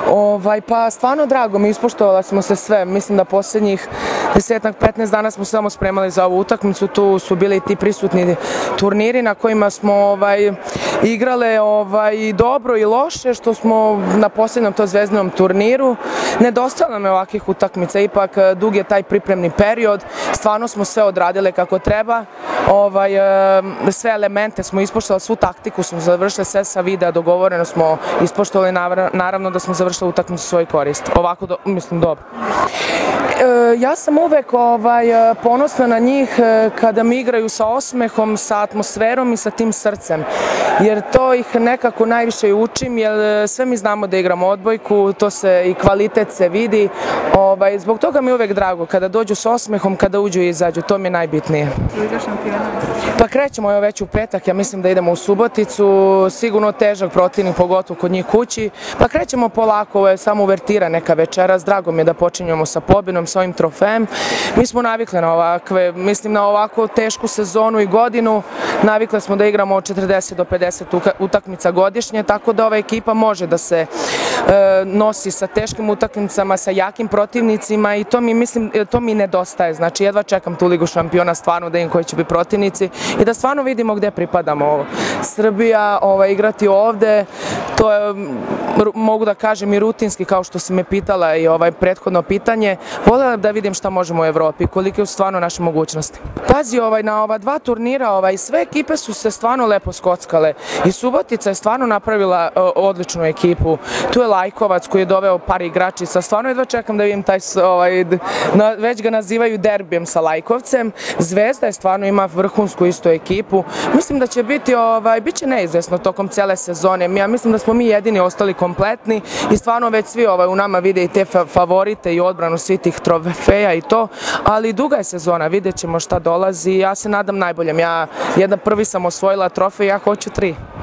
Pa stvarno drago mi, ispoštovala smo se sve. Mislim da posljednjih 10-15 dana smo samo spremali za ovu utakmicu. Tu su bili ti prisutni turniri na kojima smo igrale i dobro i loše, što smo na posljednjem to zvezdanom turniru. Nedostalo nam je ovakvih utakmica, ipak dug je taj pripremni period. Stvarno smo sve odradile kako treba. Sve elemente smo ispoštovali, svu taktiku smo završili, sve sa videa dogovoreno smo ispoštovali, naravno da smo završili utakmicu u svoj korist. Ovako, mislim, dobro. Ja sam uvek ponosna na njih kada mi igraju sa osmehom, sa atmosferom i sa tim srcem, jer to ih nekako najviše i učim, jer sve mi znamo da igramo odbojku, to se i kvalitet se vidi. Zbog toga mi je uvek drago kada dođu sa osmehom, kada uđu i izađu, to mi je najbitnije. Liga šampiona? Pa krećemo već u petak, ja mislim da idemo u Suboticu, sigurno težak protivnik, pogotovo kod njih kući, pa krećemo polako, ovo je samo uvertira neka večeras, drago mi je da počinjemo sa pobjedom, sa ovim trofejem. Mi smo navikli na ovakve, mislim na ovako tešku sezonu i godinu, navikli smo da igramo od 40 do 50 utakmica godišnje, tako da ova ekipa može da se nosi sa teškim utakmicama, sa jakim protivnicima i to mi nedostaje. Znači, jedva čekam tu Ligu šampiona, stvarno da im koji će biti protivnici i da stvarno vidimo gde pripadamo. Srbija, igrati ovde, to je, mogu da kažem, i rutinski, kao što si me pitala i prethodno pitanje. Voljela da vidim šta možemo u Evropi, kolike su stvarno naše mogućnosti. Pazi, na ova dva turnira, sve ekipe su se stvarno lepo skockale i Subotica je stvarno napravila odličnu ekipu. Tu je Lajkovac koji je doveo par igračica, stvarno jedva čekam da vidim taj, već ga nazivaju derbijem sa Lajkovcem. Zvezda je stvarno ima vrhunsku istu ekipu. Mislim da će biti, bit će neizvesno tokom cele sezone. Ja mislim da smo mi jedini ostali kompletni i stvarno već svi u nama vide i te favorite i odbranu svih tih trofeja i to, ali duga je sezona, vidjet ćemo šta dolazi. Ja se nadam najboljem. Prvi sam osvojila trofej, ja hoću 3.